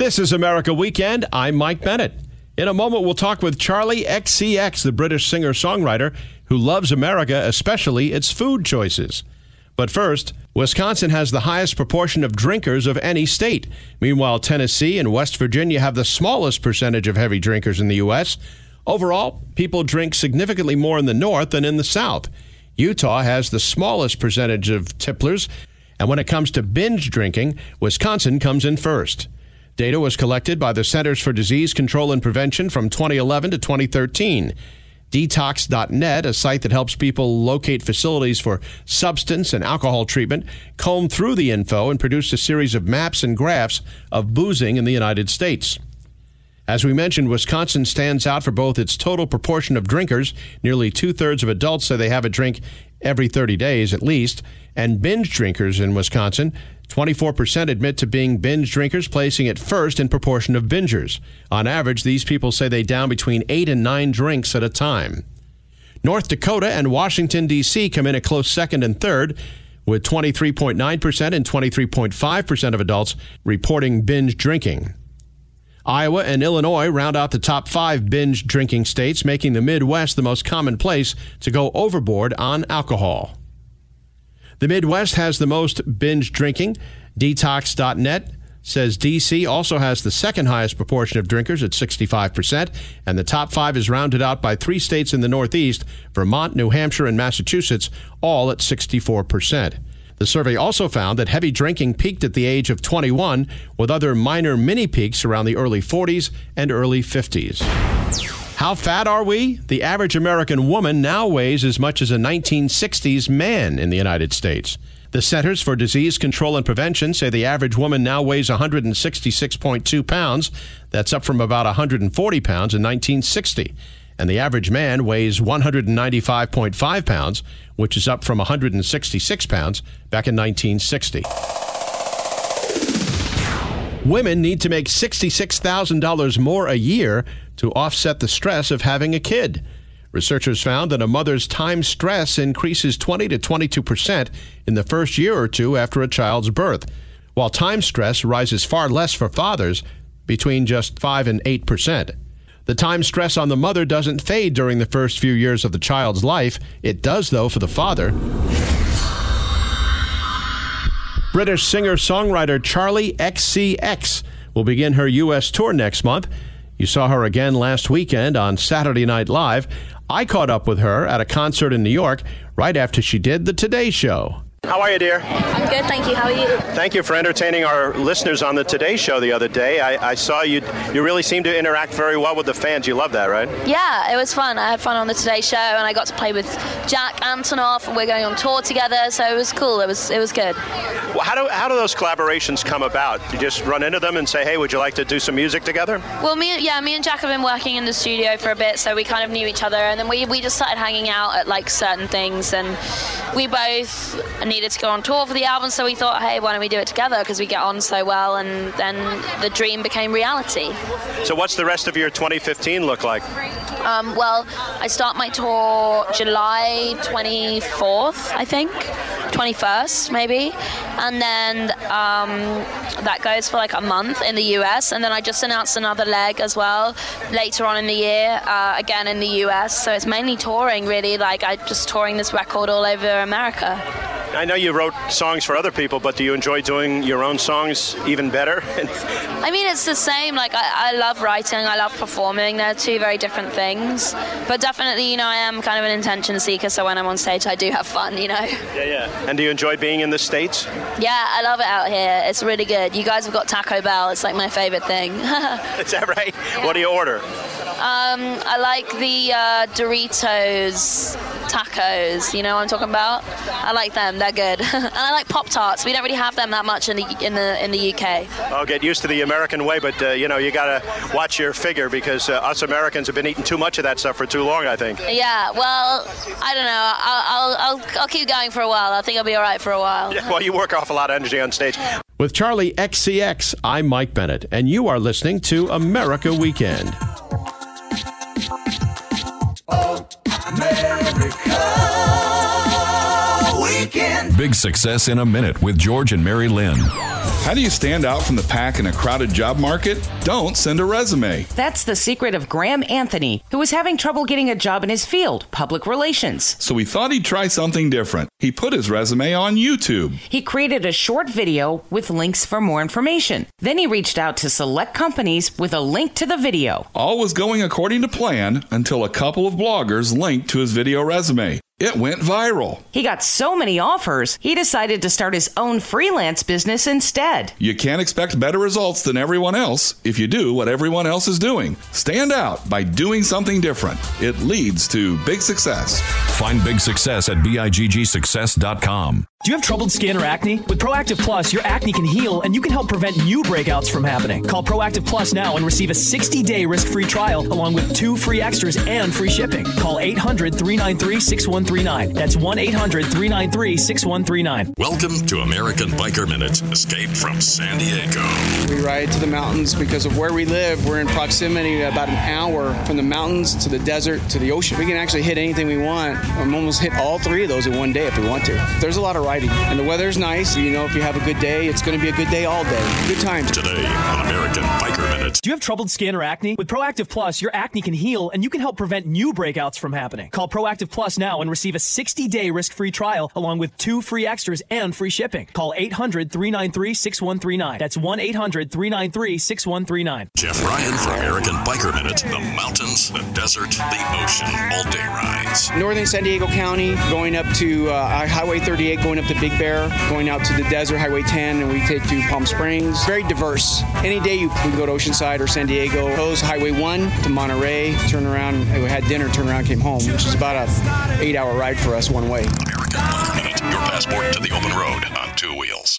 This is America Weekend. I'm Mike Bennett. In a moment, we'll talk with Charli XCX, the British singer-songwriter who loves America, especially its food choices. But first, Wisconsin has the highest proportion of drinkers of any state. Meanwhile, Tennessee and West Virginia have the smallest percentage of heavy drinkers in the U.S. Overall, people drink significantly more in the north than in the south. Utah has the smallest percentage of tipplers, and when it comes to binge drinking, Wisconsin comes in first. Data was collected by the Centers for Disease Control and Prevention from 2011 to 2013. Detox.net, a site that helps people locate facilities for substance and alcohol treatment, combed through the info and produced a series of maps and graphs of boozing in the United States. As we mentioned, Wisconsin stands out for both its total proportion of drinkers, nearly two-thirds of adults say they have a drink every 30 days at least, and binge drinkers in Wisconsin, 24% admit to being binge drinkers, placing it first in proportion of bingers. On average, these people say they down between 8 and 9 drinks at a time. North Dakota and Washington, D.C. come in a close second and third, with 23.9% and 23.5% of adults reporting binge drinking. Iowa and Illinois round out the top 5 binge drinking states, making the Midwest the most common place to go overboard on alcohol. The Midwest has the most binge drinking. Detox.net says D.C. also has the second highest proportion of drinkers at 65%, and the top 5 is rounded out by 3 states in the Northeast, Vermont, New Hampshire, and Massachusetts, all at 64%. The survey also found that heavy drinking peaked at the age of 21, with other minor mini-peaks around the early 40s and early 50s. How fat are we? The average American woman now weighs as much as a 1960s man in the United States. The Centers for Disease Control and Prevention say the average woman now weighs 166.2 pounds. That's up from about 140 pounds in 1960. And the average man weighs 195.5 pounds, which is up from 166 pounds back in 1960. Women need to make $66,000 more a year to offset the stress of having a kid. Researchers found that a mother's time stress increases 20 to 22% in the first year or two after a child's birth, while time stress rises far less for fathers, between just 5 and 8%. The time stress on the mother doesn't fade during the first few years of the child's life. It does, though, for the father. British singer-songwriter Charli XCX will begin her U.S. tour next month. You saw her again last weekend on Saturday Night Live. I caught up with her at a concert in New York right after she did the Today Show. How are you, dear? I'm good, thank you. How are you? Thank you for entertaining our listeners on the Today Show the other day. I saw you really seem to interact very well with the fans. You love that, right? Yeah, it was fun. I had fun on the Today Show, and I got to play with Jack Antonoff, and we're going on tour together, so it was cool. It was good. Well, how do those collaborations come about? You just run into them and say, hey, would you like to do some music together? Well, me and Jack have been working in the studio for a bit, so we kind of knew each other, and then we just started hanging out at like certain things, and we both needed to go on tour for the album, so we thought, hey, why don't we do it together, because we get on so well, and then the dream became reality. So what's the rest of your 2015 look like? Well, I start my tour July 24th, I think, 21st maybe, and then that goes for like a month in the US, and then I just announced another leg as well later on in the year, again in the US, so it's mainly touring really, like I just touring this record all over America. I know you wrote songs for other people, but do you enjoy doing your own songs even better? I mean, it's the same. Like, I love writing, I love performing. They're two very different things. But definitely, I am kind of an attention seeker, so when I'm on stage, I do have fun, Yeah. And do you enjoy being in the States? Yeah, I love it out here. It's really good. You guys have got Taco Bell. It's like my favorite thing. Is that right? Yeah. What do you order? I like the Doritos tacos. You know what I'm talking about? I like them. They're good. And I like Pop-Tarts. We don't really have them that much in the UK. I'll get used to the American way, but you gotta watch your figure, because us Americans have been eating too much of that stuff for too long, I think. Yeah. Well, I don't know. I'll keep going for a while. I think I'll be all right for a while. Yeah, well, you work off a lot of energy on stage. With Charli XCX, I'm Mike Bennett, and you are listening to America Weekend. America Weekend. Big Success in a Minute with George and Mary Lynn. How do you stand out from the pack in a crowded job market? Don't send a resume. That's the secret of Graham Anthony, who was having trouble getting a job in his field, public relations. So he thought he'd try something different. He put his resume on YouTube. He created a short video with links for more information. Then he reached out to select companies with a link to the video. All was going according to plan until a couple of bloggers linked to his video resume. It went viral. He got so many offers, he decided to start his own freelance business instead. You can't expect better results than everyone else if you do what everyone else is doing. Stand out by doing something different. It leads to big success. Find Big Success at BIGGsuccess.com. Do you have troubled skin or acne? With Proactive Plus, your acne can heal and you can help prevent new breakouts from happening. Call Proactive Plus now and receive a 60-day risk-free trial along with 2 free extras and free shipping. Call 800-393-6139. That's 1-800-393-6139. Welcome to American Biker Minute. Escape from San Diego. We ride to the mountains because of where we live. We're in proximity about an hour from the mountains to the desert to the ocean. We can actually hit anything we want. I'm almost hit all 3 of those in one day if we want to. There's a lot of riding, and the weather's nice. You know, if you have a good day, it's going to be a good day all day. Good times. Today on American Biker Minute. Do you have troubled skin or acne? With Proactive Plus, your acne can heal and you can help prevent new breakouts from happening. Call Proactive Plus now and receive a 60-day risk-free trial along with 2 free extras and free shipping. Call 800-393-6139. That's 1-800-393-6139. Jeff Ryan for American Biker Minute. The mountains, the desert, the ocean, all-day rides. Northern San Diego County, going up to Highway 38, going up to Big Bear, going out to the desert, Highway 10, and we take to Palm Springs. Very diverse. Any day you can go to Oceanside or San Diego. Goes Highway 1 to Monterey, turn around, we had dinner, turn around, came home, which is about a 8-hour ride for us one way. American Biker Minute, your passport to the open road on 2 wheels.